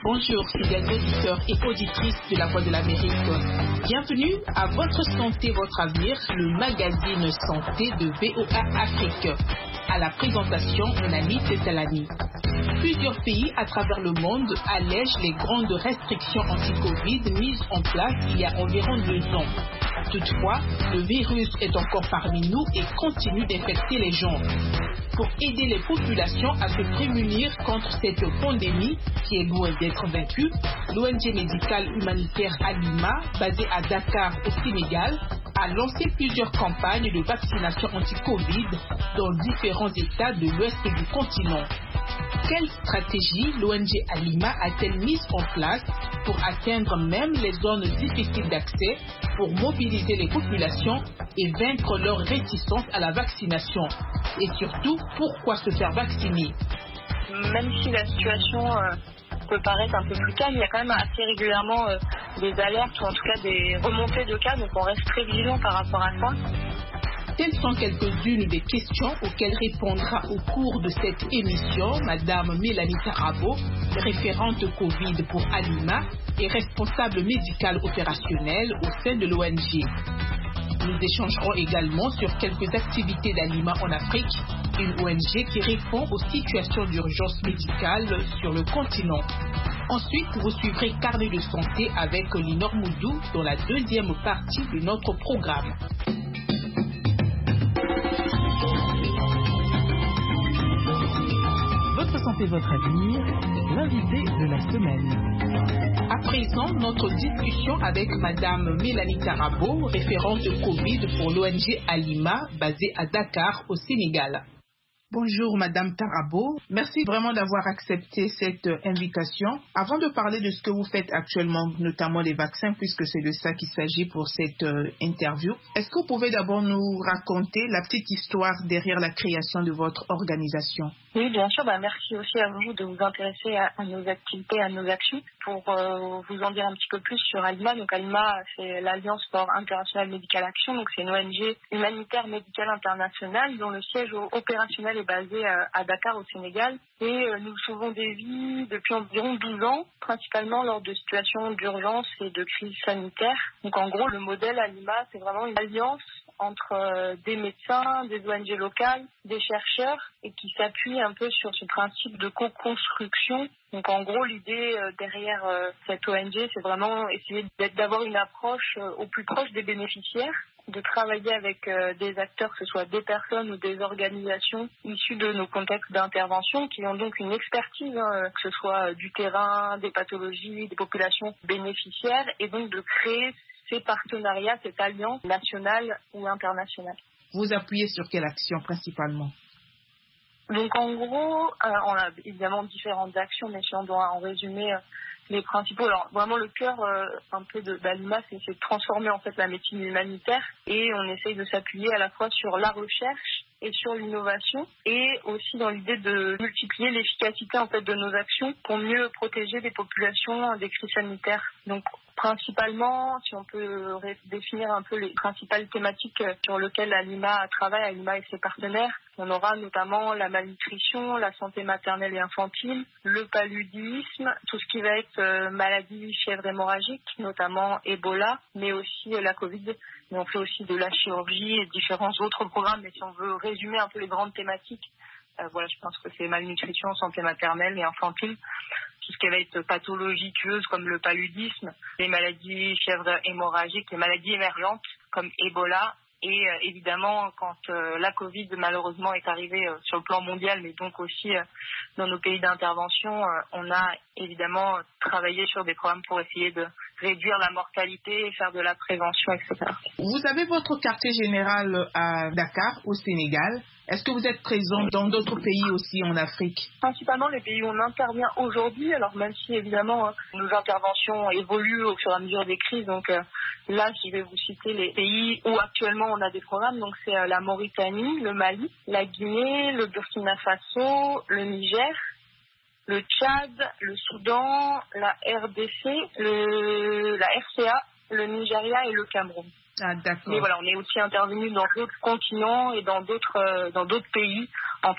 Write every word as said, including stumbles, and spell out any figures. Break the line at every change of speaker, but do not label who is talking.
Bonjour, fidèles auditeurs et auditrices de la Voix de l'Amérique. Bienvenue à Votre Santé, Votre Avenir, le magazine santé de V O A Afrique. À la présentation, Nani Tessalani. Plusieurs pays à travers le monde allègent les grandes restrictions anti-Covid mises en place il y a environ deux ans. Toutefois, le virus est encore parmi nous et continue d'infecter les gens. Pour aider les populations à se prémunir contre cette pandémie qui est loin d'être vaincue, l'O N G médicale humanitaire Alima, basée à Dakar au Sénégal, a lancé plusieurs campagnes de vaccination anti-Covid dans différents États de l'ouest du continent. Quelle stratégie l'O N G Alima a-t-elle mise en place pour atteindre même les zones difficiles d'accès, pour mobiliser les populations et vaincre leur réticence à la vaccination? Et surtout, pourquoi se faire vacciner?
Même si la situation euh, peut paraître un peu plus calme, il y a quand même assez régulièrement euh, des alertes ou en tout cas des remontées de cas, donc on reste très vigilant par rapport à ça.
Telles sont quelques-unes des questions auxquelles répondra au cours de cette émission Madame Mélanie Tarabo, référente Covid pour Alima et responsable médicale opérationnelle au sein de l'O N G. Nous échangerons également sur quelques activités d'Alima en Afrique, une O N G qui répond aux situations d'urgence médicale sur le continent. Ensuite, vous suivrez Carnet de santé avec Linor Moudou dans la deuxième partie de notre programme.
Votre santé, votre avenir, l'invité de la semaine.
À présent, notre discussion avec Madame Mélanie Tarabo, référente Covid pour l'O N G Alima, basée à Dakar, au Sénégal. Bonjour Madame Tarabo, merci vraiment d'avoir accepté cette invitation. Avant de parler de ce que vous faites actuellement, notamment les vaccins, puisque c'est de ça qu'il s'agit pour cette euh, interview, est-ce que vous pouvez d'abord nous raconter la petite histoire derrière la création de votre organisation?
Oui, bien sûr. Bah, merci aussi à vous de vous intéresser à, à nos activités, à nos actions. Pour euh, vous en dire un petit peu plus sur Alima, donc Alima, c'est l'Alliance pour International Medical Action, donc c'est une O N G humanitaire médicale internationale dont le siège opérationnel est basé à, à Dakar au Sénégal. Et euh, nous sauvons des vies depuis environ douze ans, principalement lors de situations d'urgence et de crise sanitaire. Donc en gros, le modèle Alima, c'est vraiment une alliance entre euh, des médecins, des O N G locales, des chercheurs, et qui s'appuie un peu sur ce principe de co-construction. Donc en gros, l'idée euh, derrière euh, cette O N G, c'est vraiment essayer d'être, d'avoir une approche euh, au plus proche des bénéficiaires, de travailler avec euh, des acteurs, que ce soit des personnes ou des organisations issues de nos contextes d'intervention, qui ont donc une expertise, hein, que ce soit euh, du terrain, des pathologies, des populations bénéficiaires, et donc de créer ces partenariats, cette alliance nationale ou internationale.
Vous appuyez sur quelle action principalement?
Donc en gros, euh, on a évidemment différentes actions, mais si on doit en résumer euh, les principaux, alors vraiment le cœur euh, un peu de d'Alima, c'est, c'est de transformer en fait la médecine humanitaire, et on essaye de s'appuyer à la fois sur la recherche et sur l'innovation, et aussi dans l'idée de multiplier l'efficacité en fait de nos actions pour mieux protéger les populations des crises sanitaires. Donc principalement, si on peut ré- définir un peu les principales thématiques sur lesquelles Alima travaille, Alima et ses partenaires, on aura notamment la malnutrition, la santé maternelle et infantile, le paludisme, tout ce qui va être euh, maladie fièvre hémorragique, notamment Ebola, mais aussi euh, la Covid. Mais on fait aussi de la chirurgie et différents autres programmes. Mais si on veut résumer un peu les grandes thématiques, euh, voilà, je pense que c'est malnutrition, santé maternelle et infantile. Tout ce qui va être pathologie tueuse comme le paludisme, les maladies fièvre hémorragique, les maladies émergentes comme Ebola. Et euh, évidemment, quand euh, la Covid malheureusement est arrivée euh, sur le plan mondial, mais donc aussi euh, dans nos pays d'intervention, euh, on a évidemment travaillé sur des programmes pour essayer de réduire la mortalité, faire de la prévention, et cetera.
Vous avez votre quartier général à Dakar, au Sénégal. Est-ce que vous êtes présent dans d'autres pays aussi en Afrique?
Principalement les pays où on intervient aujourd'hui, alors même si évidemment euh, nos interventions évoluent au fur et à mesure des crises, donc euh, là je vais vous citer les pays où actuellement on a des programmes, donc c'est euh, la Mauritanie, le Mali, la Guinée, le Burkina Faso, le Niger, le Tchad, le Soudan, la R D C, le, la R C A, le Nigeria et le Cameroun.
Ah, d'accord.
Mais voilà, on est aussi intervenu dans d'autres continents et dans d'autres, euh, dans d'autres pays, en